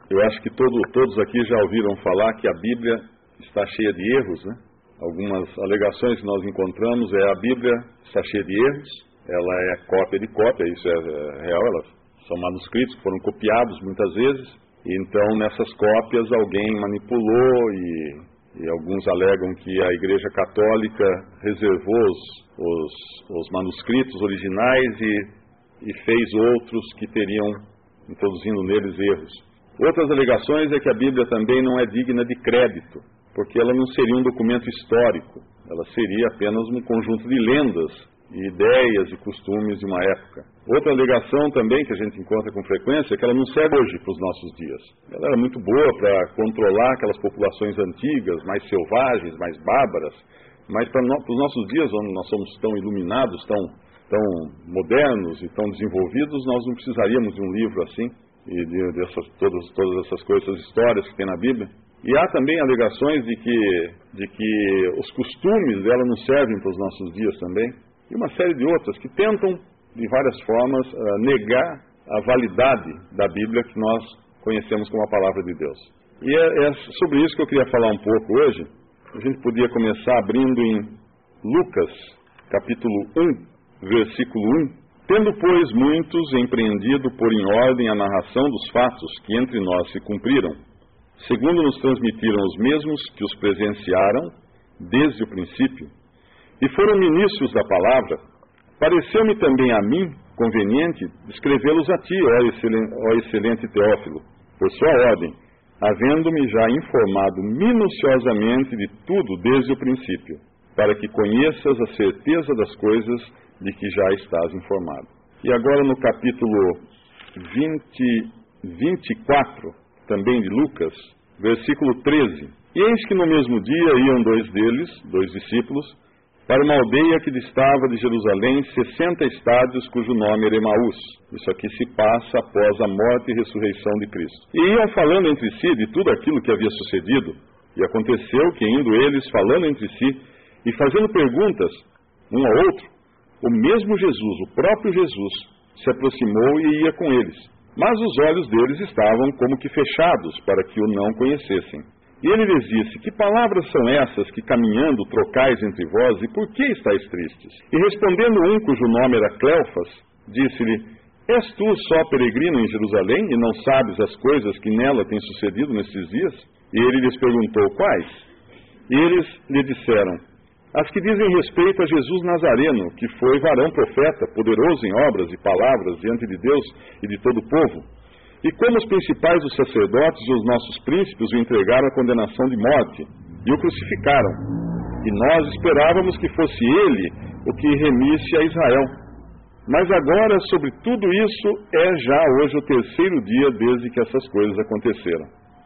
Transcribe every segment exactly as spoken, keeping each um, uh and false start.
Eu acho que todo, todos aqui já ouviram falar que a Bíblia está cheia de erros, né? Algumas alegações que nós encontramos é a Bíblia está cheia de erros, ela é cópia de cópia, isso é, é real, elas são manuscritos que foram copiados muitas vezes, e então nessas cópias alguém manipulou e, e alguns alegam que a Igreja Católica reservou os, os, os manuscritos originais e, e fez outros que teriam, introduzindo neles erros. Outras alegações é que a Bíblia também não é digna de crédito, porque ela não seria um documento histórico, ela seria apenas um conjunto de lendas, e ideias e costumes de uma época. Outra alegação também que a gente encontra com frequência é que ela não serve hoje para os nossos dias. Ela era muito boa para controlar aquelas populações antigas, mais selvagens, mais bárbaras, mas para, no, para os nossos dias, onde nós somos tão iluminados, tão, tão modernos e tão desenvolvidos, nós não precisaríamos de um livro assim, e de, dessas, todas, todas essas coisas, essas histórias que tem na Bíblia. E há também alegações de que, de que os costumes dela não servem para os nossos dias também, e uma série de outras que tentam, de várias formas, uh, negar a validade da Bíblia que nós conhecemos como a Palavra de Deus. E é, é sobre isso que eu queria falar um pouco hoje. A gente podia começar abrindo em Lucas, capítulo um, versículo um. Tendo, pois, muitos empreendido por em ordem a narração dos fatos que entre nós se cumpriram, segundo nos transmitiram os mesmos que os presenciaram desde o princípio, e foram ministros da palavra, pareceu-me também a mim conveniente escrevê-los a ti, ó excelente, ó excelente Teófilo, por sua ordem, havendo-me já informado minuciosamente de tudo desde o princípio, para que conheças a certeza das coisas de que já estás informado. E agora no capítulo vinte, vinte e quatro, também de Lucas, versículo treze. E eis que no mesmo dia iam dois deles, dois discípulos, para uma aldeia que distava de Jerusalém sessenta estádios, cujo nome era Emaús. Isso aqui se passa após a morte e ressurreição de Cristo. E iam falando entre si de tudo aquilo que havia sucedido. E aconteceu que, indo eles falando entre si e fazendo perguntas um ao outro, o mesmo Jesus, o próprio Jesus, se aproximou e ia com eles. Mas os olhos deles estavam como que fechados, para que o não conhecessem. E ele lhes disse: que palavras são essas que caminhando trocais entre vós, e por que estáis tristes? E respondendo um cujo nome era Cleofas, disse-lhe: és tu só peregrino em Jerusalém, e não sabes as coisas que nela têm sucedido nestes dias? E ele lhes perguntou: quais? E eles lhe disseram: as que dizem respeito a Jesus Nazareno, que foi varão profeta, poderoso em obras e palavras diante de Deus e de todo o povo. E como os principais dos sacerdotes e os nossos príncipes o entregaram à condenação de morte, e o crucificaram. E nós esperávamos que fosse ele o que remisse a Israel. Mas agora, sobre tudo isso, é já hoje o terceiro dia desde que essas coisas aconteceram.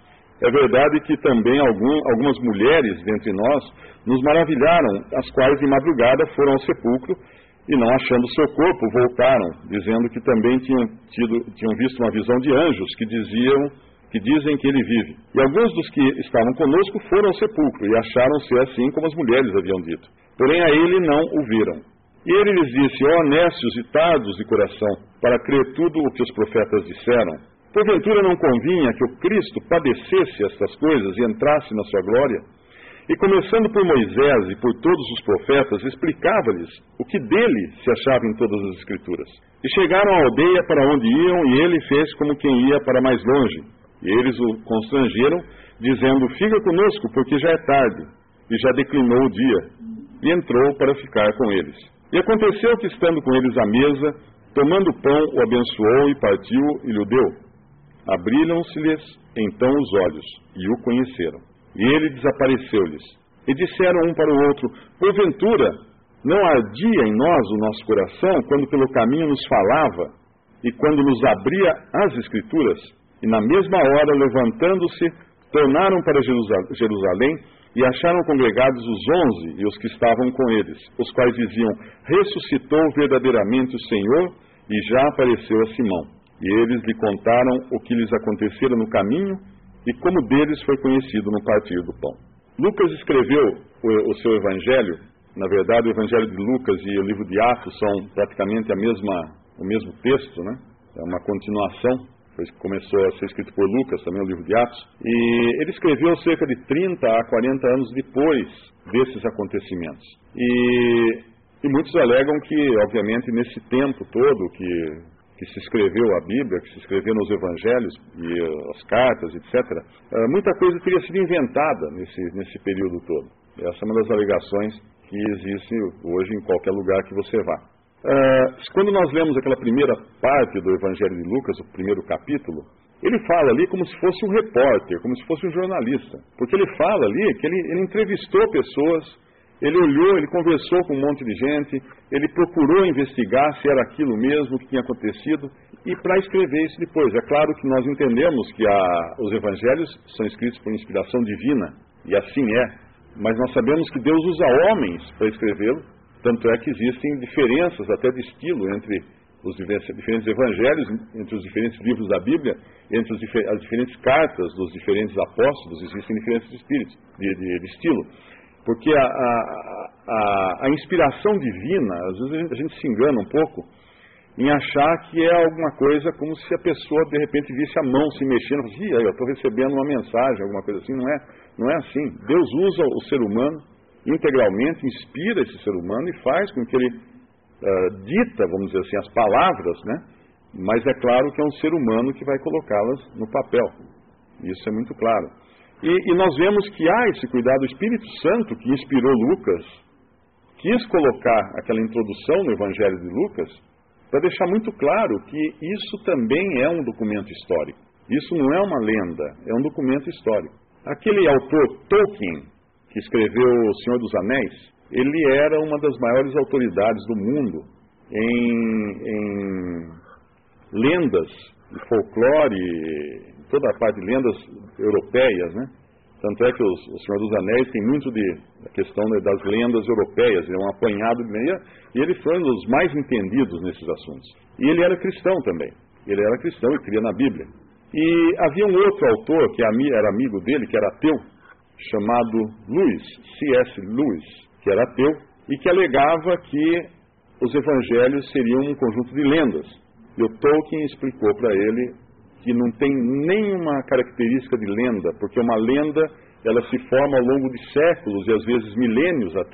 É verdade que também algum, algumas mulheres dentre nós nos maravilharam, as quais de madrugada foram ao sepulcro, e não achando seu corpo, voltaram, dizendo que também tinham, tido, tinham visto uma visão de anjos que diziam, que dizem que ele vive. E alguns dos que estavam conosco foram ao sepulcro e acharam ser assim como as mulheres haviam dito. Porém a ele não o viram. E ele lhes disse: ó nécios e tardos de coração, para crer tudo o que os profetas disseram. Porventura não convinha que o Cristo padecesse estas coisas e entrasse na sua glória? E começando por Moisés e por todos os profetas, explicava-lhes o que dele se achava em todas as Escrituras. E chegaram à aldeia para onde iam, e ele fez como quem ia para mais longe. E eles o constrangeram, dizendo: fica conosco, porque já é tarde, e já declinou o dia. E entrou para ficar com eles. E aconteceu que, estando com eles à mesa, tomando o pão, o abençoou e partiu e lhe deu. Abriram-se-lhes então os olhos, e o conheceram. E ele desapareceu-lhes. E disseram um para o outro: porventura, não ardia em nós o nosso coração, quando pelo caminho nos falava, e quando nos abria as Escrituras? E na mesma hora, levantando-se, tornaram para Jerusalém, e acharam congregados os onze e os que estavam com eles, os quais diziam: ressuscitou verdadeiramente o Senhor, e já apareceu a Simão. E eles lhe contaram o que lhes acontecera no caminho, e como deles foi conhecido no partir do pão. Lucas escreveu o, o seu evangelho. Na verdade, o evangelho de Lucas e o livro de Atos são praticamente a mesma, o mesmo texto, né? É uma continuação. foi, começou a ser escrito por Lucas, também o livro de Atos, e ele escreveu cerca de trinta a quarenta anos depois desses acontecimentos. E, e muitos alegam que, obviamente, nesse tempo todo que, que se escreveu a Bíblia, que se escreveu nos Evangelhos e as cartas, etcétera, muita coisa teria sido inventada nesse, nesse período todo. Essa é uma das alegações que existe hoje em qualquer lugar que você vá. Uh, quando nós lemos aquela primeira parte do Evangelho de Lucas, o primeiro capítulo, ele fala ali como se fosse um repórter, como se fosse um jornalista. Porque ele fala ali que ele, ele entrevistou pessoas, ele olhou, ele conversou com um monte de gente, ele procurou investigar se era aquilo mesmo que tinha acontecido, e para escrever isso depois. É claro que nós entendemos que a, os Evangelhos são escritos por inspiração divina, e assim é, mas nós sabemos que Deus usa homens para escrevê-lo. Tanto é que existem diferenças até de estilo entre os diferentes evangelhos, entre os diferentes livros da Bíblia, entre os, as diferentes cartas dos diferentes apóstolos, existem diferentes espíritos, de, de, de estilo. Porque a, a, a, a inspiração divina, às vezes a gente, a gente se engana um pouco em achar que é alguma coisa como se a pessoa de repente visse a mão se mexendo, e falasse, eu estou recebendo uma mensagem, alguma coisa assim. Não é, não é assim. Deus usa o ser humano integralmente, inspira esse ser humano e faz com que ele uh, dita, vamos dizer assim, as palavras, né? Mas é claro que é um ser humano que vai colocá-las no papel. Isso é muito claro. E, e nós vemos que há esse cuidado. O Espírito Santo, que inspirou Lucas, quis colocar aquela introdução no Evangelho de Lucas para deixar muito claro que isso também é um documento histórico. Isso não é uma lenda, é um documento histórico. Aquele autor Tolkien, que escreveu O Senhor dos Anéis, ele era uma das maiores autoridades do mundo em, em lendas, de folclore, toda a parte de lendas europeias, né? Tanto é que os, O Senhor dos Anéis tem muito de, da questão das lendas europeias, é um apanhado de meia, e ele foi um dos mais entendidos nesses assuntos. E ele era cristão também, ele era cristão e cria na Bíblia. E havia um outro autor que era amigo dele, que era ateu, chamado Lewis, C S Lewis, que era ateu, e que alegava que os evangelhos seriam um conjunto de lendas. E o Tolkien explicou para ele que não tem nenhuma característica de lenda, porque uma lenda, ela se forma ao longo de séculos e às vezes milênios até,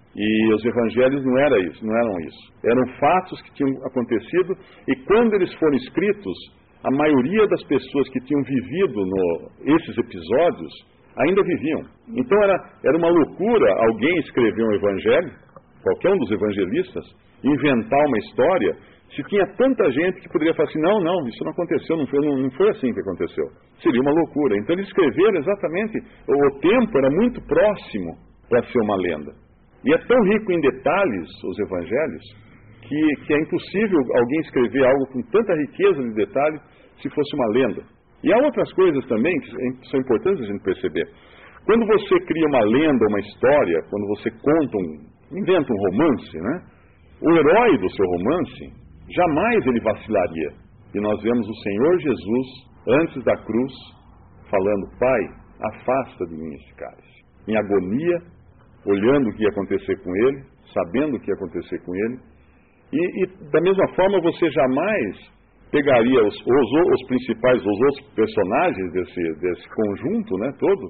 e os evangelhos não era isso, não eram isso. Eram fatos que tinham acontecido, e quando eles foram escritos, a maioria das pessoas que tinham vivido no, esses episódios ainda viviam. Então era, era uma loucura alguém escrever um evangelho, qualquer um dos evangelistas, inventar uma história, se tinha tanta gente que poderia falar assim, não, não, isso não aconteceu, não foi, não, não foi assim que aconteceu. Seria uma loucura. Então eles escreveram exatamente, o, o tempo era muito próximo para ser uma lenda. E é tão rico em detalhes, os evangelhos, que, que é impossível alguém escrever algo com tanta riqueza de detalhe se fosse uma lenda. E há outras coisas também que são importantes a gente perceber. Quando você cria uma lenda, uma história, quando você conta um, inventa um romance, né? O herói do seu romance, jamais ele vacilaria. E nós vemos o Senhor Jesus, antes da cruz, falando, Pai, afasta de mim esse cálice. Em agonia, olhando o que ia acontecer com ele, sabendo o que ia acontecer com ele. E, e da mesma forma, você jamais pegaria os, os, os principais, os outros personagens desse, desse conjunto, né, todo,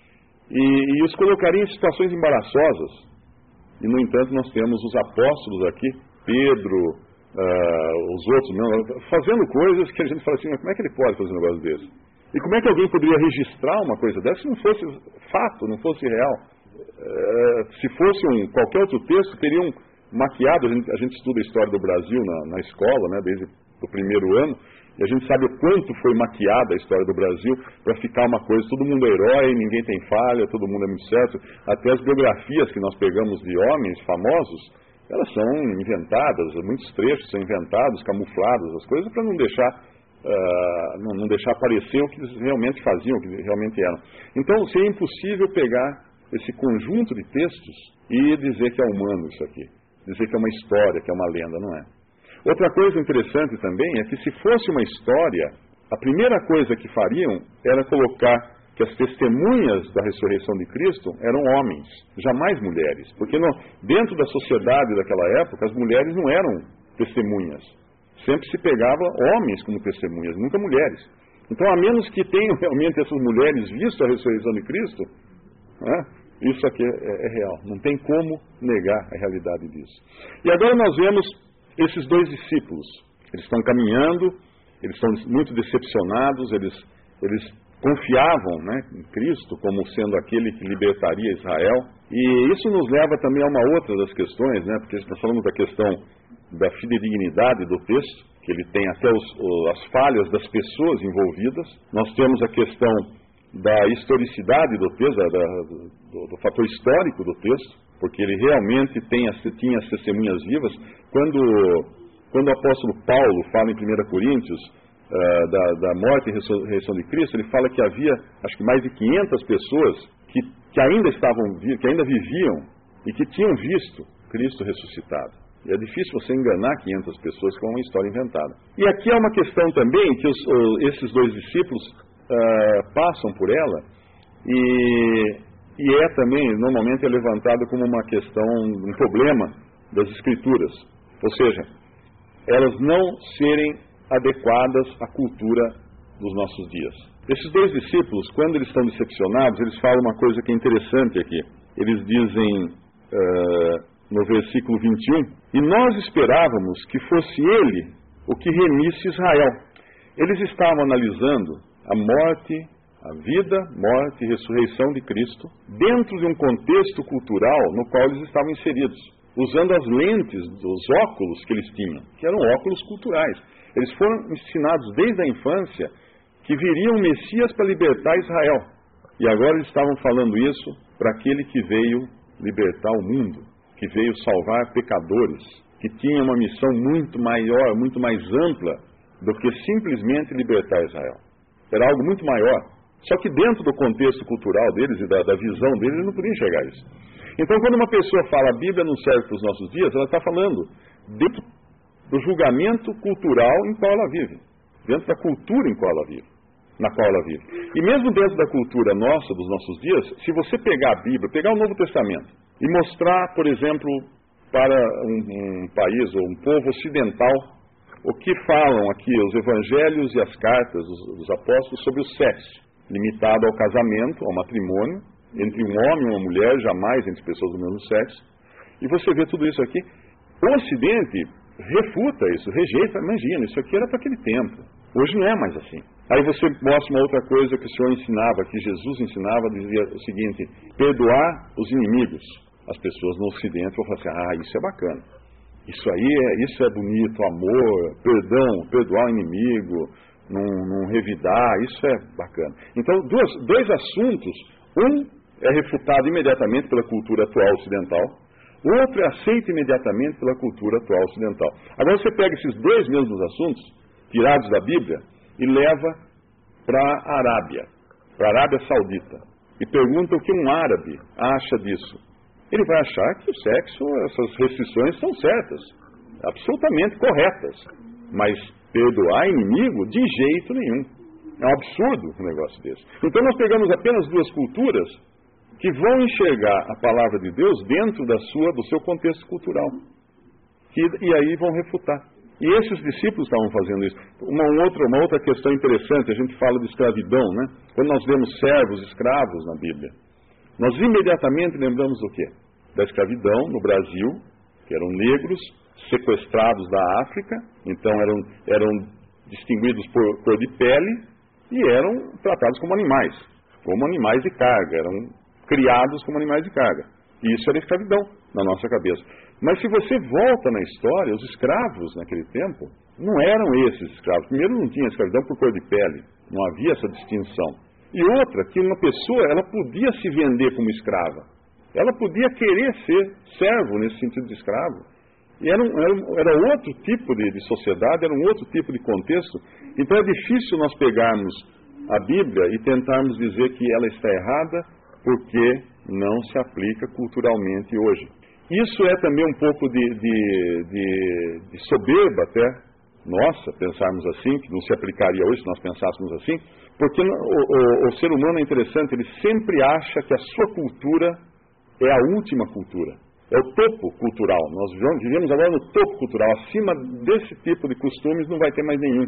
e, e os colocaria em situações embaraçosas. E, no entanto, nós temos os apóstolos aqui, Pedro, uh, os outros, não, fazendo coisas que a gente fala assim, mas como é que ele pode fazer um negócio desse? E como é que alguém poderia registrar uma coisa dessa se não fosse fato, não fosse real? Uh, se fosse um, qualquer outro texto, teriam maquiado, a gente, a gente estuda a história do Brasil na, na escola, né, desde o primeiro ano, e a gente sabe o quanto foi maquiada a história do Brasil para ficar uma coisa, todo mundo é herói, ninguém tem falha, todo mundo é muito certo. Até as biografias que nós pegamos de homens famosos, elas são inventadas, muitos trechos são inventados, camuflados, as coisas, para não deixar, uh, não, não deixar aparecer o que eles realmente faziam, o que realmente eram. Então, seria impossível pegar esse conjunto de textos e dizer que é humano isso aqui, dizer que é uma história, que é uma lenda, não é? Outra coisa interessante também é que, se fosse uma história, a primeira coisa que fariam era colocar que as testemunhas da ressurreição de Cristo eram homens, jamais mulheres. Porque no, dentro da sociedade daquela época, as mulheres não eram testemunhas. sempre se pegava homens como testemunhas, nunca mulheres. Então, a menos que tenham realmente essas mulheres visto a ressurreição de Cristo, né, isso aqui é, é, é real. Não tem como negar a realidade disso. E agora nós vemos esses dois discípulos. Eles estão caminhando, eles estão muito decepcionados, eles, eles confiavam, né, em Cristo como sendo aquele que libertaria Israel. E isso nos leva também a uma outra das questões, né, porque nós falamos da questão da fidedignidade do texto, que ele tem até os, as falhas das pessoas envolvidas. Nós temos a questão da historicidade do texto, da, da, do, do fator histórico do texto, porque ele realmente tem as, tinha as testemunhas vivas. Quando, quando o apóstolo Paulo fala em primeira Coríntios uh, da, da morte e ressurreição de Cristo, ele fala que havia, acho que mais de quinhentas pessoas que, que ainda estavam, que ainda viviam e que tinham visto Cristo ressuscitado. E é difícil você enganar quinhentas pessoas com uma história inventada. E aqui é uma questão também que os, esses dois discípulos uh, passam por ela, e, e é também, normalmente, é levantado como uma questão, um problema das Escrituras. Ou seja, elas não serem adequadas à cultura dos nossos dias. Esses dois discípulos, quando eles estão decepcionados, eles falam uma coisa que é interessante aqui. Eles dizem... Uh, no versículo vinte e um, e nós esperávamos que fosse ele o que remisse Israel. Eles estavam analisando a morte, a vida, morte e ressurreição de Cristo dentro de um contexto cultural no qual eles estavam inseridos, usando as lentes dos óculos que eles tinham, que eram óculos culturais. Eles foram ensinados desde a infância que viria um Messias para libertar Israel. E agora eles estavam falando isso para aquele que veio libertar o mundo, que veio salvar pecadores, que tinha uma missão muito maior, muito mais ampla do que simplesmente libertar Israel. Era algo muito maior. Só que dentro do contexto cultural deles e da, da visão deles, eles não podiam enxergar isso. Então, quando uma pessoa fala a Bíblia não serve para os nossos dias, ela está falando dentro do julgamento cultural em qual ela vive, dentro da cultura em qual ela vive, na qual ela vive. E mesmo dentro da cultura nossa, dos nossos dias, se você pegar a Bíblia, pegar o Novo Testamento, e mostrar, por exemplo, para um, um país ou um povo ocidental o que falam aqui os evangelhos e as cartas dos, dos apóstolos sobre o sexo, limitado ao casamento, ao matrimônio, entre um homem e uma mulher, jamais entre pessoas do mesmo sexo. E você vê tudo isso aqui. O Ocidente refuta isso, rejeita, imagina, isso aqui era para aquele tempo. Hoje não é mais assim. Aí você mostra uma outra coisa que o Senhor ensinava, que Jesus ensinava, dizia o seguinte: perdoar os inimigos. As pessoas no Ocidente vão falar assim: ah, isso é bacana, isso aí é, isso é bonito, amor, perdão, perdoar o inimigo, não, não revidar, isso é bacana. Então, dois, dois assuntos, um é refutado imediatamente pela cultura atual ocidental, o outro é aceito imediatamente pela cultura atual ocidental. Agora você pega esses dois mesmos assuntos, tirados da Bíblia, e leva para a Arábia, para a Arábia Saudita, e pergunta o que um árabe acha disso. Ele vai achar que o sexo, essas restrições são certas, absolutamente corretas, mas perdoar inimigo de jeito nenhum. É um absurdo um negócio desse. Então nós pegamos apenas duas culturas que vão enxergar a palavra de Deus dentro da sua, do seu contexto cultural, que, e aí vão refutar. E esses discípulos estavam fazendo isso. Uma outra, uma outra questão interessante, a gente fala de escravidão, né? Quando nós vemos servos, escravos na Bíblia, nós imediatamente lembramos do quê? Da escravidão no Brasil, que eram negros, sequestrados da África, então eram, eram distinguidos por cor de pele e eram tratados como animais, como animais de carga, eram criados como animais de carga. E isso era escravidão na nossa cabeça. Mas se você volta na história, os escravos naquele tempo não eram esses escravos. Primeiro, não tinha escravidão por cor de pele, não havia essa distinção. E outra, que uma pessoa, ela podia se vender como escrava. Ela podia querer ser servo nesse sentido de escravo. E era, um, era, era outro tipo de, de sociedade, era um outro tipo de contexto. Então é difícil nós pegarmos a Bíblia e tentarmos dizer que ela está errada porque não se aplica culturalmente hoje. Isso é também um pouco de, de, de, de soberba até nossa, pensarmos assim, que não se aplicaria hoje se nós pensássemos assim, porque o, o, o ser humano é interessante, ele sempre acha que a sua cultura é a última cultura. É o topo cultural. Nós vivemos agora no topo cultural. Acima desse tipo de costumes não vai ter mais nenhum.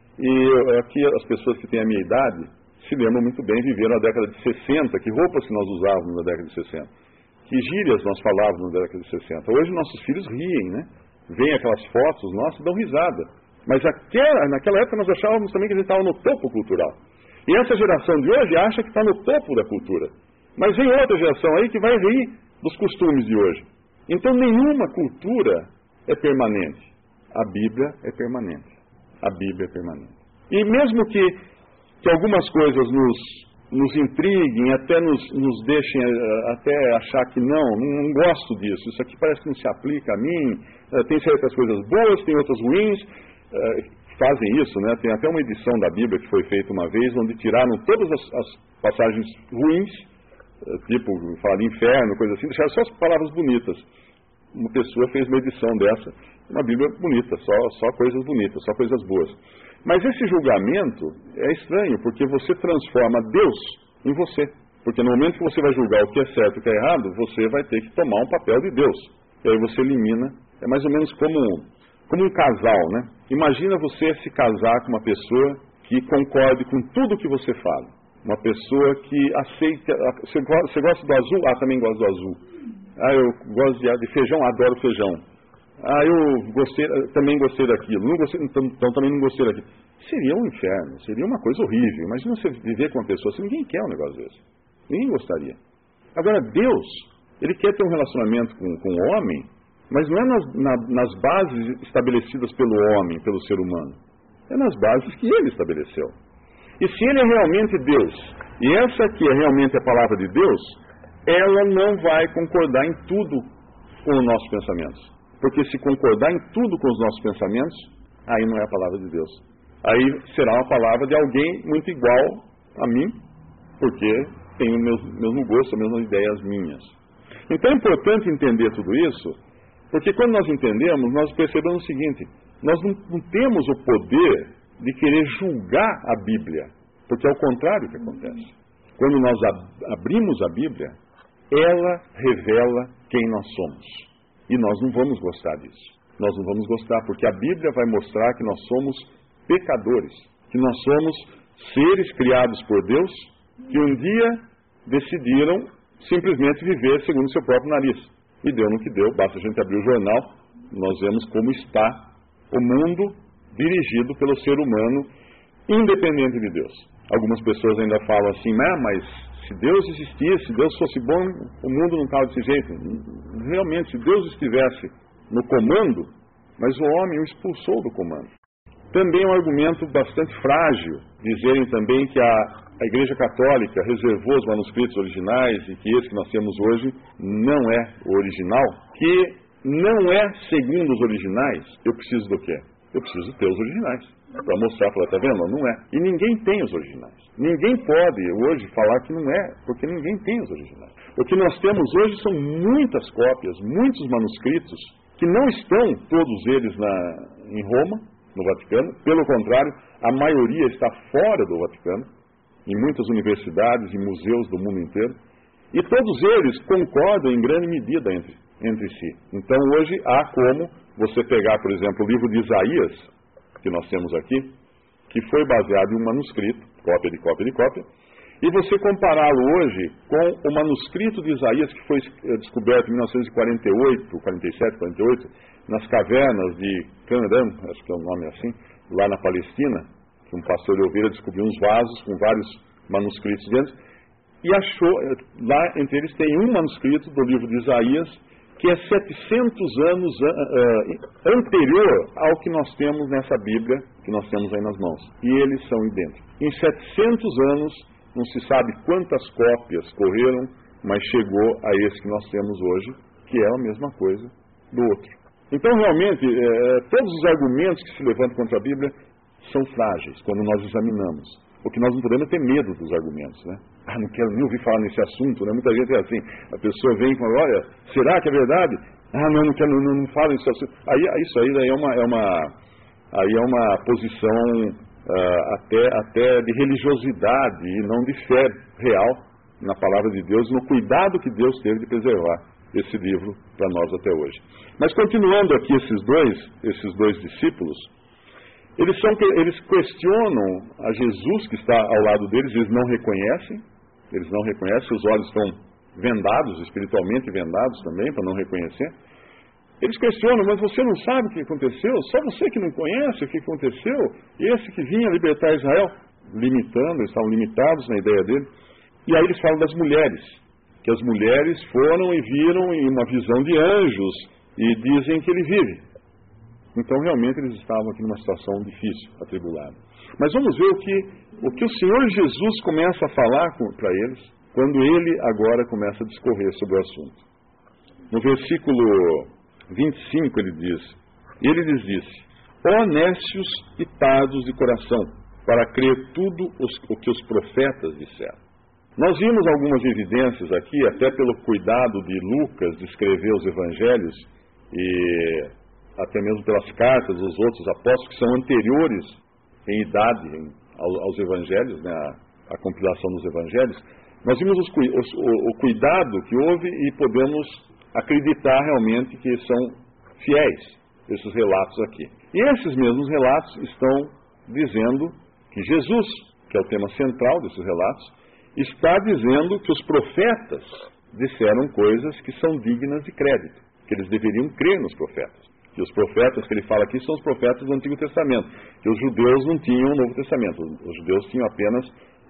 E aqui as pessoas que têm a minha idade se lembram muito bem, viveram na década de sessenta, que roupas que nós usávamos na década de sessenta, que gírias nós falávamos na década de sessenta. Hoje nossos filhos riem, né? Vêm aquelas fotos nossas e dão risada. Mas aquela, naquela época nós achávamos também que a gente estava no topo cultural. E essa geração de hoje acha que está no topo da cultura. Mas vem outra geração aí que vai rir dos costumes de hoje. Então nenhuma cultura é permanente. A Bíblia é permanente. A Bíblia é permanente. E mesmo que, que algumas coisas nos, nos intriguem, até nos, nos deixem uh, até achar que não, não, não gosto disso, isso aqui parece que não se aplica a mim, uh, tem certas coisas boas, tem outras ruins, uh, fazem isso, né? Tem até uma edição da Bíblia que foi feita uma vez, onde tiraram todas as, as passagens ruins, uh, tipo, falar de inferno, coisa assim, deixaram só as palavras bonitas. Uma pessoa fez uma edição dessa, uma Bíblia bonita, só, só coisas bonitas, só coisas boas. Mas esse julgamento é estranho, porque você transforma Deus em você. Porque no momento que você vai julgar o que é certo e o que é errado, você vai ter que tomar um papel de Deus. E aí você elimina. É mais ou menos como, como um casal, né? Imagina você se casar com uma pessoa que concorde com tudo que você fala. Uma pessoa que aceita... Você, você gosta do azul? Ah, também gosto do azul. Ah, eu gosto de, de feijão? Adoro feijão. Ah, eu gostei, também gostei daquilo. Não gostei, então, então também não gostei daquilo. Seria um inferno, seria uma coisa horrível. Imagina você viver com uma pessoa assim, ninguém quer um negócio desse. Ninguém gostaria. Agora, Deus, Ele quer ter um relacionamento com, com o homem, mas não é nas, na, nas bases estabelecidas pelo homem, pelo ser humano. É nas bases que Ele estabeleceu. E se Ele é realmente Deus, e essa aqui é realmente a palavra de Deus, ela não vai concordar em tudo com os nossos pensamentos. Porque se concordar em tudo com os nossos pensamentos, aí não é a palavra de Deus. Aí será uma palavra de alguém muito igual a mim, porque tem o mesmo, mesmo gosto, as mesmas ideias minhas. Então é importante entender tudo isso, porque quando nós entendemos, nós percebemos o seguinte: nós não, não temos o poder de querer julgar a Bíblia, porque é o contrário que acontece. Quando nós ab- abrimos a Bíblia, ela revela quem nós somos. E nós não vamos gostar disso. Nós não vamos gostar, porque a Bíblia vai mostrar que nós somos pecadores, que nós somos seres criados por Deus, que um dia decidiram simplesmente viver segundo o seu próprio nariz. E deu no que deu, basta a gente abrir o jornal, nós vemos como está o mundo dirigido pelo ser humano, independente de Deus. Algumas pessoas ainda falam assim, ah, mas se Deus existisse, se Deus fosse bom, o mundo não estava desse jeito. Realmente, se Deus estivesse no comando, mas o homem o expulsou do comando. Também é um argumento bastante frágil dizerem também que a, a Igreja Católica reservou os manuscritos originais e que esse que nós temos hoje não é o original, que não é segundo os originais. Eu preciso do quê? Eu preciso ter os originais. Para mostrar, falar, tá vendo? Não é. E ninguém tem os originais. Ninguém pode hoje falar que não é, porque ninguém tem os originais. O que nós temos hoje são muitas cópias, muitos manuscritos, que não estão todos eles na, em Roma, no Vaticano. Pelo contrário, a maioria está fora do Vaticano, em muitas universidades e museus do mundo inteiro. E todos eles concordam em grande medida entre, entre si. Então hoje há como você pegar, por exemplo, o livro de Isaías, que nós temos aqui, que foi baseado em um manuscrito, cópia de cópia de cópia, e você compará-lo hoje com o manuscrito de Isaías que foi descoberto em mil novecentos e quarenta e oito, quarenta e sete, quarenta e oito, nas cavernas de Qumran, acho que é o nome assim, lá na Palestina, que um pastor de ovelha descobriu uns vasos com vários manuscritos dentro, e achou, lá entre eles tem um manuscrito do livro de Isaías, que é setecentos anos uh, anterior ao que nós temos nessa Bíblia, que nós temos aí nas mãos. E eles são idênticos. Em setecentos anos, não se sabe quantas cópias correram, mas chegou a esse que nós temos hoje, que é a mesma coisa do outro. Então, realmente, eh, todos os argumentos que se levantam contra a Bíblia são frágeis, quando nós examinamos. Porque nós não podemos ter medo dos argumentos, né? Ah, não quero nem ouvir falar nesse assunto, né? Muita gente é assim, a pessoa vem e fala, olha, será que é verdade? Ah, não, não quero, não, não fala nesse assunto. Aí, isso aí daí é uma, é uma, aí é uma posição uh, até, até de religiosidade e não de fé real na palavra de Deus, no cuidado que Deus teve de preservar esse livro para nós até hoje. Mas continuando aqui esses dois, esses dois discípulos, eles, são, eles questionam a Jesus que está ao lado deles, eles não reconhecem, eles não reconhecem, os olhos estão vendados, espiritualmente vendados também, para não reconhecer. Eles questionam, mas você não sabe o que aconteceu? Só você que não conhece o que aconteceu? E esse que vinha libertar Israel? Limitando, eles estavam limitados na ideia dele. E aí eles falam das mulheres, que as mulheres foram e viram em uma visão de anjos e dizem que ele vive. Então realmente eles estavam aqui numa situação difícil, atribulada. Mas vamos ver o que o, que o Senhor Jesus começa a falar para eles, quando ele agora começa a discorrer sobre o assunto. No versículo vinte e cinco ele diz, ele lhes disse, ó nécios e tardos de coração, para crer tudo os, o que os profetas disseram. Nós vimos algumas evidências aqui, até pelo cuidado de Lucas de escrever os evangelhos, e até mesmo pelas cartas dos outros apóstolos, que são anteriores em idade em, aos evangelhos, né, a, a compilação dos evangelhos. Nós vimos os, os, o, o cuidado que houve e podemos acreditar realmente que são fiéis esses relatos aqui. E esses mesmos relatos estão dizendo que Jesus, que é o tema central desses relatos, está dizendo que os profetas disseram coisas que são dignas de crédito, que eles deveriam crer nos profetas. Que os profetas que ele fala aqui são os profetas do Antigo Testamento, que os judeus não tinham o Novo Testamento, os judeus tinham apenas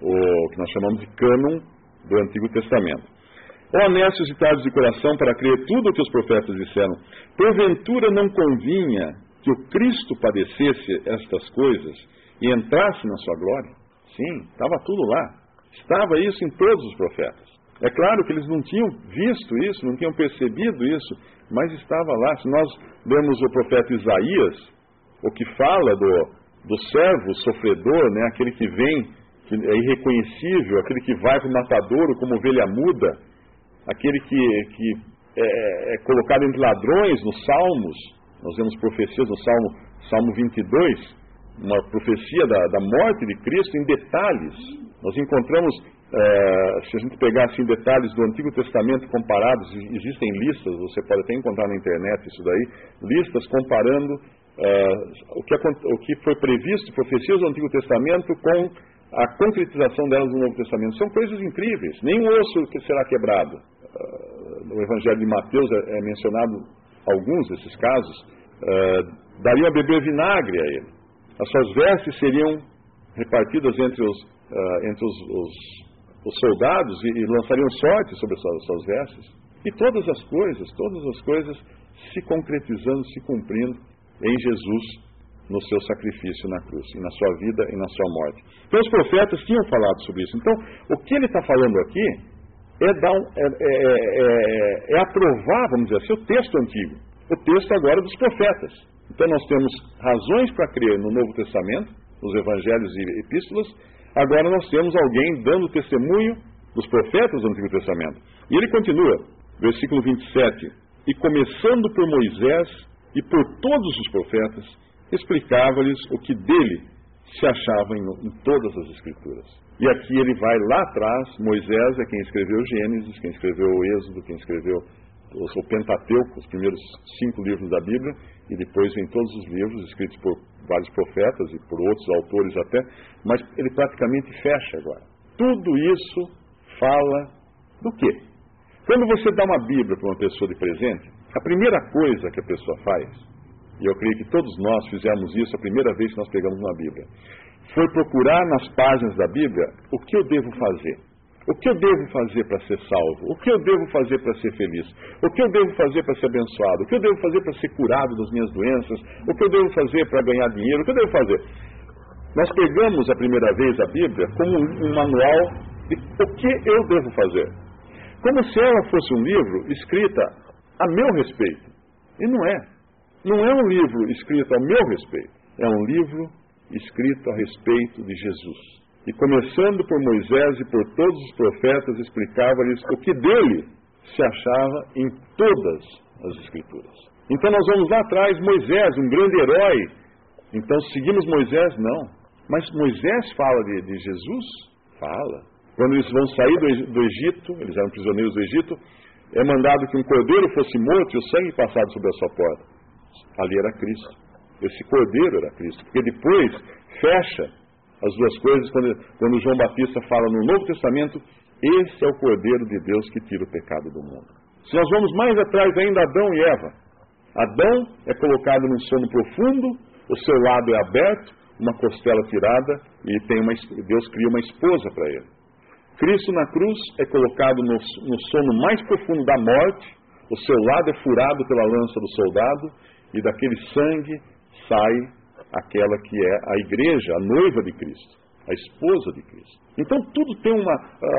o que nós chamamos de cânon do Antigo Testamento. Ó nécios e tardos de coração, para crer tudo o que os profetas disseram, porventura não convinha que o Cristo padecesse estas coisas e entrasse na sua glória? Sim, estava tudo lá. Estava isso em todos os profetas. É claro que eles não tinham visto isso, não tinham percebido isso, mas estava lá. Se nós lemos o profeta Isaías, o que fala do, do servo sofredor, né, aquele que vem, que é irreconhecível, aquele que vai para o matadouro como ovelha muda, aquele que, que é, é colocado entre ladrões nos Salmos. Nós vemos profecias no Salmo, Salmo vinte e dois, uma profecia da, da morte de Cristo em detalhes. Nós encontramos, é, se a gente pegar assim, detalhes do Antigo Testamento comparados, existem listas, você pode até encontrar na internet isso daí, listas comparando é, o, que, o que foi previsto, profecias do Antigo Testamento com a concretização delas no Novo Testamento. São coisas incríveis, nem um osso que será quebrado. Uh, no Evangelho de Mateus é, é mencionado alguns desses casos. Uh, dariam a beber vinagre a ele. As suas vestes seriam repartidas entre os, uh, entre os, os, os soldados e, e lançariam sorte sobre as suas, as suas vestes. E todas as coisas, todas as coisas se concretizando, se cumprindo em Jesus, no seu sacrifício na cruz, e na sua vida e na sua morte. Então os profetas tinham falado sobre isso. Então, o que ele está falando aqui é, dar um, é, é, é, é aprovar, vamos dizer assim, o texto antigo. O texto agora dos profetas. Então nós temos razões para crer no Novo Testamento, nos Evangelhos e Epístolas. Agora nós temos alguém dando testemunho dos profetas do Antigo Testamento. E ele continua, versículo vinte e sete. E começando por Moisés e por todos os profetas, explicava-lhes o que dele se achava em, em todas as Escrituras. E aqui ele vai lá atrás. Moisés é quem escreveu Gênesis, quem escreveu o Êxodo, quem escreveu o Pentateuco, os primeiros cinco livros da Bíblia, e depois vem todos os livros escritos por vários profetas e por outros autores até, mas ele praticamente fecha agora. Tudo isso fala do quê? Quando você dá uma Bíblia para uma pessoa de presente, a primeira coisa que a pessoa faz, e eu creio que todos nós fizemos isso a primeira vez que nós pegamos uma Bíblia, foi procurar nas páginas da Bíblia o que eu devo fazer. O que eu devo fazer para ser salvo? O que eu devo fazer para ser feliz? O que eu devo fazer para ser abençoado? O que eu devo fazer para ser curado das minhas doenças? O que eu devo fazer para ganhar dinheiro? O que eu devo fazer? Nós pegamos a primeira vez a Bíblia como um manual de o que eu devo fazer. Como se ela fosse um livro escrito a meu respeito. E não é. Não é um livro escrito a meu respeito. É um livro escrito a respeito de Jesus. E começando por Moisés e por todos os profetas, explicava-lhes o que dele se achava em todas as Escrituras. Então nós vamos lá atrás, Moisés, um grande herói. Então seguimos Moisés? Não. Mas Moisés fala de, de Jesus? Fala. Quando eles vão sair do, do Egito, eles eram prisioneiros do Egito, é mandado que um cordeiro fosse morto e o sangue passado sobre a sua porta. Ali era Cristo. Esse cordeiro era Cristo. Porque depois fecha as duas coisas quando, quando João Batista fala no Novo Testamento, esse é o cordeiro de Deus que tira o pecado do mundo. Se nós vamos mais atrás ainda, Adão e Eva. Adão é colocado num sono profundo, o seu lado é aberto, uma costela tirada, e tem uma, Deus cria uma esposa para ele. Cristo na cruz é colocado no, no sono mais profundo da morte, o seu lado é furado pela lança do soldado, e daquele sangue sai aquela que é a igreja, a noiva de Cristo, a esposa de Cristo. Então tudo tem uma...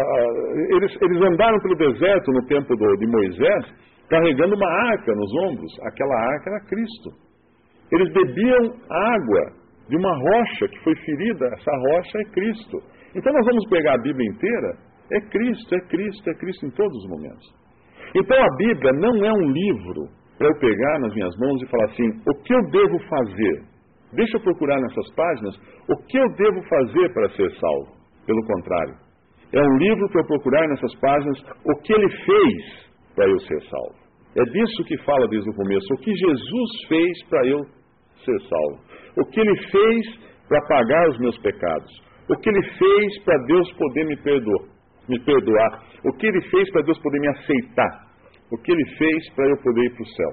Uh, eles, eles andaram pelo deserto no tempo do, de Moisés, carregando uma arca nos ombros. Aquela arca era Cristo. Eles bebiam água de uma rocha que foi ferida. Essa rocha é Cristo. Então nós vamos pegar a Bíblia inteira. É Cristo, é Cristo, é Cristo em todos os momentos. Então a Bíblia não é um livro para eu pegar nas minhas mãos e falar assim, o que eu devo fazer? Deixa eu procurar nessas páginas o que eu devo fazer para ser salvo. Pelo contrário, é um livro para eu procurar nessas páginas o que ele fez para eu ser salvo. É disso que fala desde o começo, o que Jesus fez para eu ser salvo. O que ele fez para pagar os meus pecados. O que ele fez para Deus poder me perdoar, me perdoar. O que ele fez para Deus poder me aceitar. O que ele fez para eu poder ir para o céu.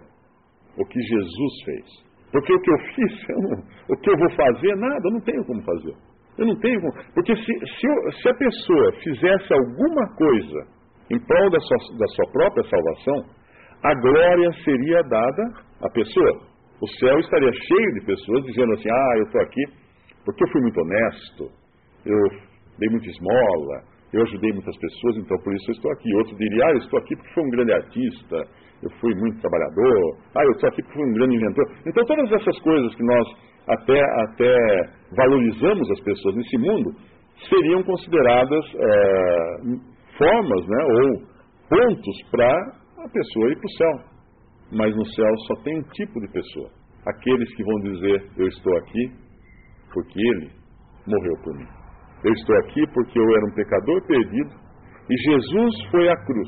O que Jesus fez. Porque o que eu fiz, eu não, o que eu vou fazer, nada, eu não tenho como fazer. Eu não tenho como. Porque se, se, eu, se a pessoa fizesse alguma coisa em prol da sua, da sua própria salvação, a glória seria dada à pessoa. O céu estaria cheio de pessoas dizendo assim, ah, eu estou aqui porque eu fui muito honesto, eu dei muita esmola, eu ajudei muitas pessoas, então por isso eu estou aqui. Outro diria, ah, eu estou aqui porque fui um grande artista, eu fui muito trabalhador, ah, eu estou aqui porque fui um grande inventor. Então todas essas coisas que nós até, até valorizamos as pessoas nesse mundo, seriam consideradas é, formas, né, ou pontos para a pessoa ir para o céu. Mas no céu só tem um tipo de pessoa. Aqueles que vão dizer, eu estou aqui porque Ele morreu por mim. Eu estou aqui porque eu era um pecador perdido e Jesus foi à cruz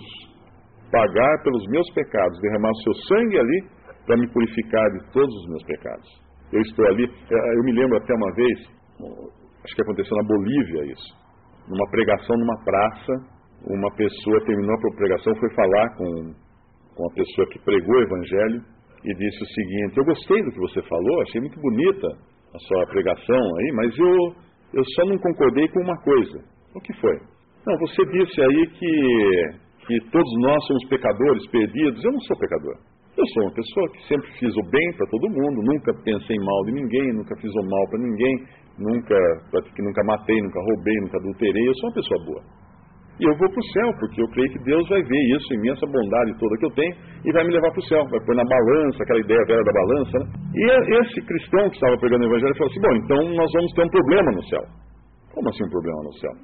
pagar pelos meus pecados, derramar o seu sangue ali para me purificar de todos os meus pecados. Eu estou ali, eu me lembro até uma vez, acho que aconteceu na Bolívia isso, numa pregação numa praça, uma pessoa terminou a pregação, foi falar com, com a pessoa que pregou o Evangelho e disse o seguinte, eu gostei do que você falou, achei muito bonita a sua pregação aí, mas eu, eu só não concordei com uma coisa. O que foi? Não, você disse aí que, que todos nós somos pecadores perdidos. Eu não sou pecador. Eu sou uma pessoa que sempre fiz o bem para todo mundo, nunca pensei mal de ninguém, nunca fiz o mal para ninguém, nunca, nunca matei, nunca roubei, nunca adulterei. Eu sou uma pessoa boa. E eu vou para o céu, porque eu creio que Deus vai ver isso, imensa bondade toda que eu tenho, e vai me levar para o céu, vai pôr na balança, aquela ideia velha da balança, né? E esse cristão que estava pregando o Evangelho falou assim, bom, então nós vamos ter um problema no céu. Como assim um problema no céu?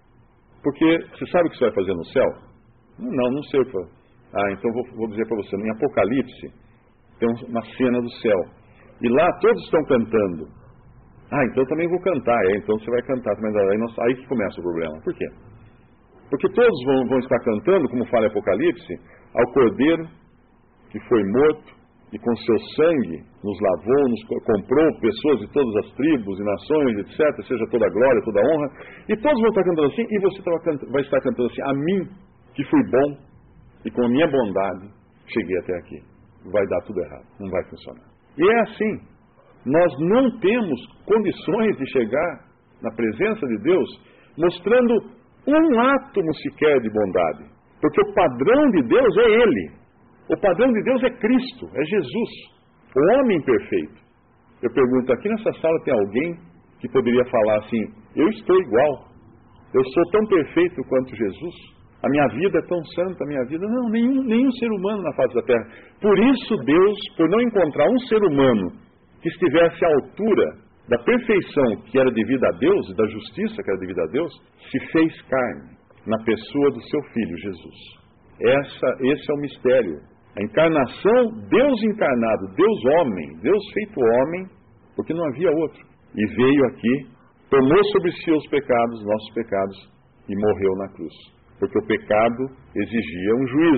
Porque você sabe o que você vai fazer no céu? Não, não sei o que foi. Ah, então vou, vou dizer para você, em Apocalipse tem uma cena do céu, e lá todos estão cantando. Ah, então eu também vou cantar, é, então você vai cantar também, aí, nós, aí que começa o problema. Por quê? Porque todos vão, vão estar cantando, como fala Apocalipse, ao Cordeiro que foi morto e com seu sangue nos lavou, nos comprou pessoas de todas as tribos e nações, etcétera, seja toda a glória, toda a honra. E todos vão estar cantando assim, e você vai estar cantando assim, a mim que fui bom e com a minha bondade cheguei até aqui. Vai dar tudo errado, não vai funcionar. E é assim, nós não temos condições de chegar na presença de Deus mostrando um átomo sequer de bondade, porque o padrão de Deus é Ele, o padrão de Deus é Cristo, é Jesus, o homem perfeito. Eu pergunto, aqui nessa sala tem alguém que poderia falar assim, eu estou igual, eu sou tão perfeito quanto Jesus, a minha vida é tão santa, a minha vida, não, nenhum, nenhum ser humano na face da terra. Por isso Deus, por não encontrar um ser humano que estivesse à altura da perfeição que era devida a Deus, e da justiça que era devida a Deus, se fez carne na pessoa do seu Filho, Jesus. Essa, esse é o mistério. A encarnação, Deus encarnado, Deus homem, Deus feito homem, porque não havia outro. E veio aqui, tomou sobre si os pecados, nossos pecados, e morreu na cruz. Porque o pecado exigia um juízo.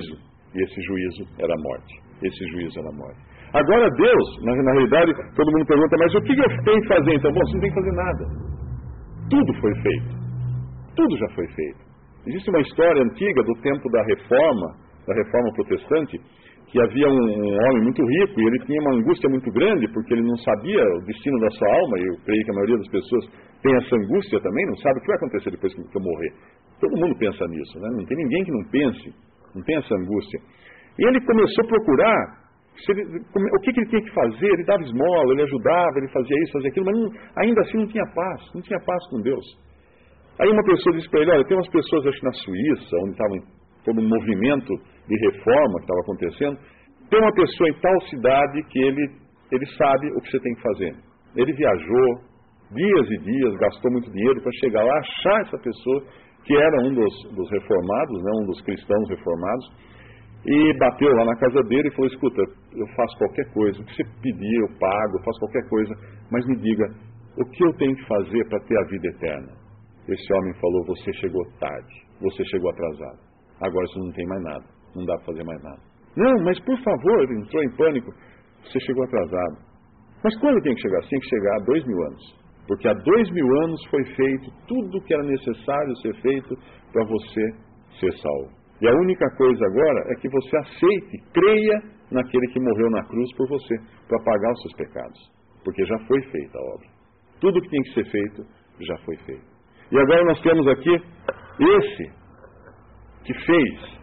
E esse juízo era a morte. Esse juízo era a morte. Agora Deus, na, na realidade, todo mundo pergunta, mas o que eu tenho que fazer então? Bom, você não tem que fazer nada. Tudo foi feito. Tudo já foi feito. Existe uma história antiga do tempo da reforma, da reforma protestante, que havia um, um homem muito rico e ele tinha uma angústia muito grande porque ele não sabia o destino da sua alma, e eu creio que a maioria das pessoas tem essa angústia também, não sabe o que vai acontecer depois que eu morrer. Todo mundo pensa nisso, né? Não tem ninguém que não pense, não tem essa angústia. E ele começou a procurar se ele, o que, que ele tinha que fazer. Ele dava esmola, ele ajudava, ele fazia isso, fazia aquilo, mas não, ainda assim não tinha paz, não tinha paz com Deus. Aí uma pessoa disse para ele, olha, tem umas pessoas, acho que na Suíça, onde estava todo um movimento de reforma que estava acontecendo, tem uma pessoa em tal cidade que ele, ele sabe o que você tem que fazer. Ele viajou dias e dias, gastou muito dinheiro para chegar lá, achar essa pessoa, que era um dos, dos reformados, né, um dos cristãos reformados, e bateu lá na casa dele e falou, escuta, eu faço qualquer coisa, o que você pedir eu pago, eu faço qualquer coisa, mas me diga, o que eu tenho que fazer para ter a vida eterna? Esse homem falou, você chegou tarde, você chegou atrasado, agora você não tem mais nada, não dá para fazer mais nada. Não, mas por favor, ele entrou em pânico, você chegou atrasado. Mas quando tem que chegar? Tem que chegar há dois mil anos, porque há dois mil anos foi feito tudo o que era necessário ser feito para você ser salvo. E a única coisa agora é que você aceite, creia naquele que morreu na cruz por você, para pagar os seus pecados. Porque já foi feita a obra. Tudo o que tem que ser feito, já foi feito. E agora nós temos aqui esse que fez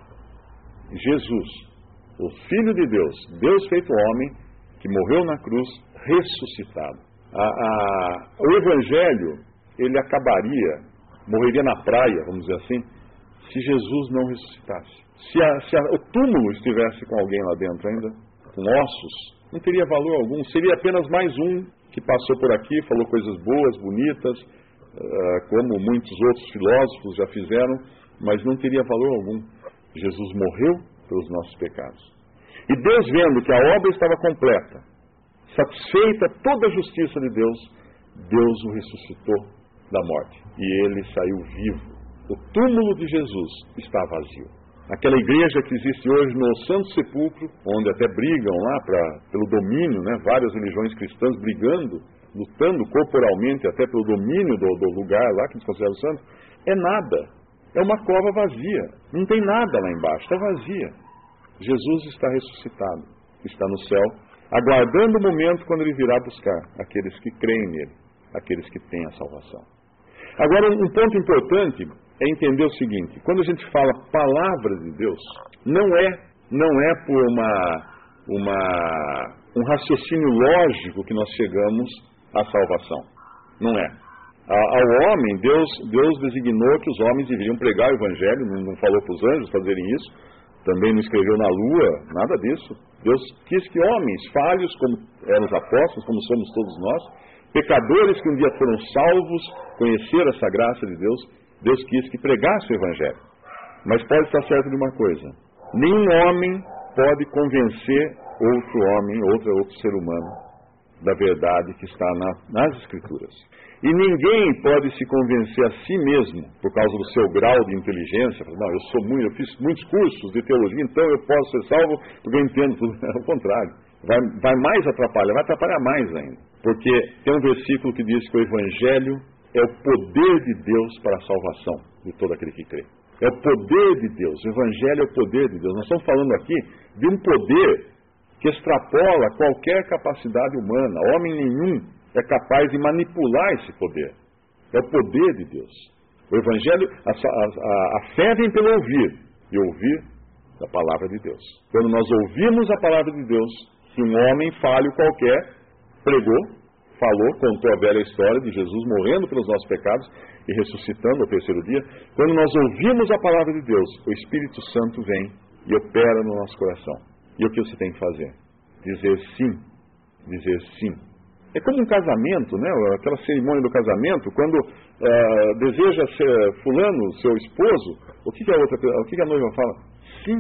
Jesus, o Filho de Deus, Deus feito homem, que morreu na cruz, ressuscitado. A, a, o Evangelho, ele acabaria, morreria na praia, vamos dizer assim, se Jesus não ressuscitasse. Se, a, se a, o túmulo estivesse com alguém lá dentro ainda, com ossos, não teria valor algum. Seria apenas mais um que passou por aqui, falou coisas boas, bonitas, uh, como muitos outros filósofos já fizeram, mas não teria valor algum. Jesus morreu pelos nossos pecados. E Deus, vendo que a obra estava completa, satisfeita toda a justiça de Deus, Deus o ressuscitou da morte. E ele saiu vivo. O túmulo de Jesus está vazio. Aquela igreja que existe hoje no Santo Sepulcro, onde até brigam lá pra, pelo domínio, né, várias religiões cristãs brigando, lutando corporalmente até pelo domínio do, do lugar lá que eles consideram santo, é nada. É uma cova vazia. Não tem nada lá embaixo, está vazia. Jesus está ressuscitado, está no céu, aguardando o momento quando ele virá buscar aqueles que creem nele, aqueles que têm a salvação. Agora, um ponto importante é entender o seguinte: quando a gente fala palavra de Deus, não é, não é por uma, uma, um raciocínio lógico que nós chegamos à salvação. Não é. Ao homem, Deus, Deus designou que os homens deveriam pregar o Evangelho, não, não falou para os anjos fazerem isso, também não escreveu na lua, nada disso. Deus quis que homens falhos, como eram os apóstolos, como somos todos nós, pecadores que um dia foram salvos, conheceram essa graça de Deus, Deus quis que pregasse o Evangelho. Mas pode estar certo de uma coisa: nenhum homem pode convencer outro homem, outro, outro ser humano, da verdade que está na, nas Escrituras. E ninguém pode se convencer a si mesmo, por causa do seu grau de inteligência. Não, eu sou muito, eu fiz muitos cursos de teologia, então eu posso ser salvo porque eu entendo tudo. Ao contrário, vai, vai mais atrapalhar, vai atrapalhar mais ainda. Porque tem um versículo que diz que o Evangelho é o poder de Deus para a salvação de todo aquele que crê. É o poder de Deus, o Evangelho é o poder de Deus. Nós estamos falando aqui de um poder que extrapola qualquer capacidade humana. Homem nenhum é capaz de manipular esse poder. É o poder de Deus. O Evangelho, a, a, a fé vem pelo ouvir, e ouvir da palavra de Deus. Quando nós ouvimos a palavra de Deus, que um homem falho qualquer pregou, falou, contou a velha história de Jesus morrendo pelos nossos pecados e ressuscitando ao terceiro dia. Quando nós ouvimos a palavra de Deus, o Espírito Santo vem e opera no nosso coração. E o que você tem que fazer? Dizer sim. Dizer sim. É como um casamento, né? Aquela cerimônia do casamento, quando uh, deseja ser fulano, seu esposo, o que, que a outra, o que, que a noiva fala? Sim.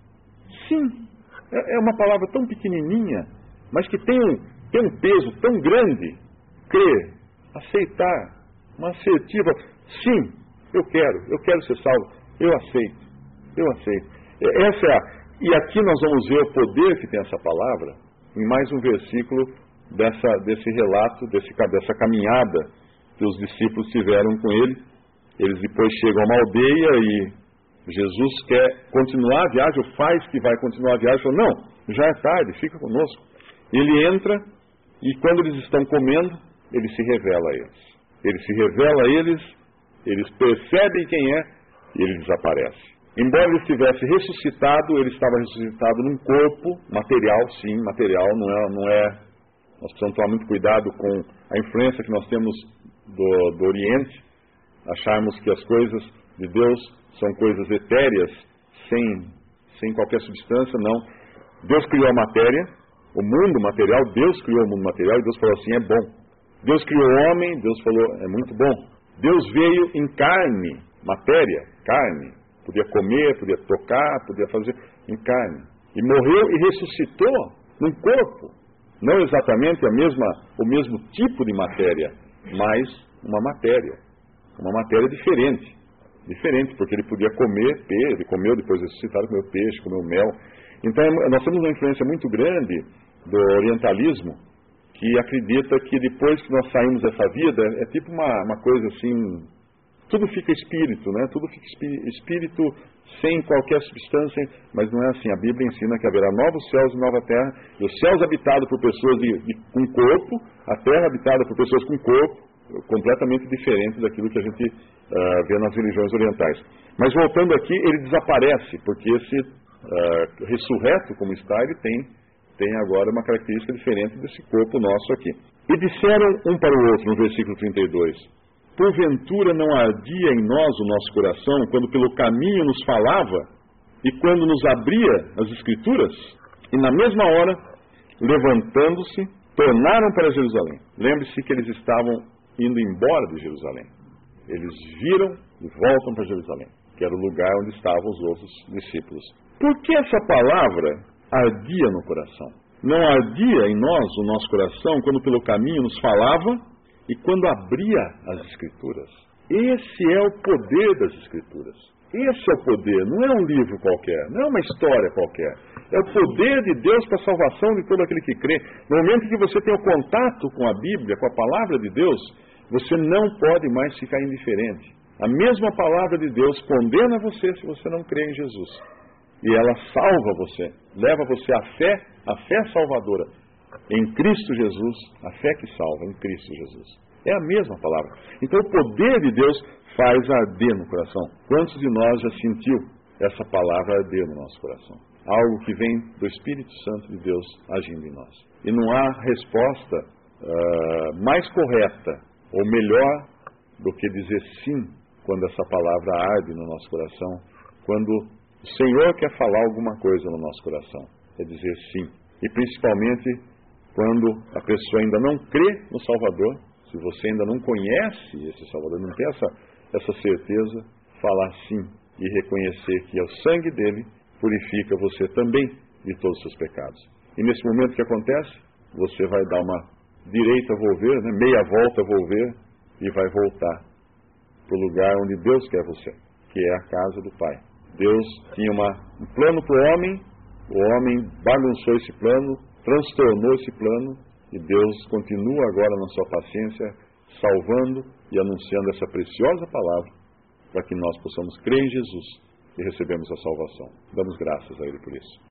Sim. É, é uma palavra tão pequenininha, mas que tem um, tem um peso tão grande. Crer, aceitar, uma assertiva. Sim, eu quero, eu quero ser salvo. Eu aceito, eu aceito. Essa é a, E aqui nós vamos ver o poder que tem essa palavra em mais um versículo dessa, desse relato, desse, dessa caminhada que os discípulos tiveram com ele. Eles depois chegam a uma aldeia e Jesus quer continuar a viagem, ou faz que vai continuar a viagem, fala, não, já é tarde, fica conosco. Ele entra e quando eles estão comendo, ele se revela a eles. Ele se revela a eles, eles percebem quem é e ele desaparece. Embora ele estivesse ressuscitado, ele estava ressuscitado num corpo material, sim, material, não é, não é. Nós precisamos tomar muito cuidado com a influência que nós temos do, do Oriente, acharmos que as coisas de Deus são coisas etéreas, sem, sem qualquer substância, não. Deus criou a matéria, o mundo material, Deus criou o mundo material e Deus falou assim, é bom. Deus criou o homem, Deus falou, é muito bom. Deus veio em carne, matéria, carne. Podia comer, podia tocar, podia fazer em carne. E morreu e ressuscitou num corpo. Não exatamente a mesma, o mesmo tipo de matéria, mas uma matéria. Uma matéria diferente. Diferente, porque ele podia comer peixe, ele comeu, depois ressuscitado, comeu peixe, comeu mel. Então, nós temos uma influência muito grande do orientalismo, que acredita que depois que nós saímos dessa vida, é tipo uma, uma coisa assim, tudo fica espírito, né? Tudo fica espírito sem qualquer substância, mas não é assim. A Bíblia ensina que haverá novos céus e nova terra, e os céus habitados por pessoas de, de, com corpo, a terra habitada por pessoas com corpo, completamente diferente daquilo que a gente uh, vê nas religiões orientais. Mas voltando aqui, ele desaparece, porque esse uh, ressurreto como está, ele tem, tem agora uma característica diferente desse corpo nosso aqui. E disseram um para o outro, no versículo trinta e dois, porventura não ardia em nós o nosso coração, quando pelo caminho nos falava, e quando nos abria as Escrituras? E na mesma hora, levantando-se, tornaram para Jerusalém. Lembre-se que eles estavam indo embora de Jerusalém. Eles viram e voltam para Jerusalém, que era o lugar onde estavam os outros discípulos. Por que essa palavra ardia no coração? Não ardia em nós o nosso coração quando pelo caminho nos falava e quando abria as Escrituras? Esse é o poder das Escrituras. Esse é o poder, não é um livro qualquer, não é uma história qualquer. É o poder de Deus para a salvação de todo aquele que crê. No momento que você tem o contato com a Bíblia, com a palavra de Deus, você não pode mais ficar indiferente. A mesma palavra de Deus condena você se você não crê em Jesus. E ela salva você, leva você à fé, à fé salvadora. Em Cristo Jesus, a fé que salva, em Cristo Jesus. É a mesma palavra. Então o poder de Deus faz arder no coração. Quantos de nós já sentiu essa palavra arder no nosso coração? Algo que vem do Espírito Santo de Deus agindo em nós. E não há resposta uh, mais correta ou melhor do que dizer sim quando essa palavra arde no nosso coração, quando o Senhor quer falar alguma coisa no nosso coração. É dizer sim. E principalmente quando a pessoa ainda não crê no Salvador, se você ainda não conhece esse Salvador, não tem essa, essa certeza, falar sim e reconhecer que é o sangue dele purifica você também de todos os seus pecados. E nesse momento que acontece, você vai dar uma direita volver, né, meia volta volver, e vai voltar para o lugar onde Deus quer você, que é a casa do Pai. Deus tinha uma, um plano para o homem, o homem bagunçou esse plano, transtornou esse plano, e Deus continua agora na sua paciência, salvando e anunciando essa preciosa palavra, para que nós possamos crer em Jesus e recebemos a salvação. Damos graças a Ele por isso.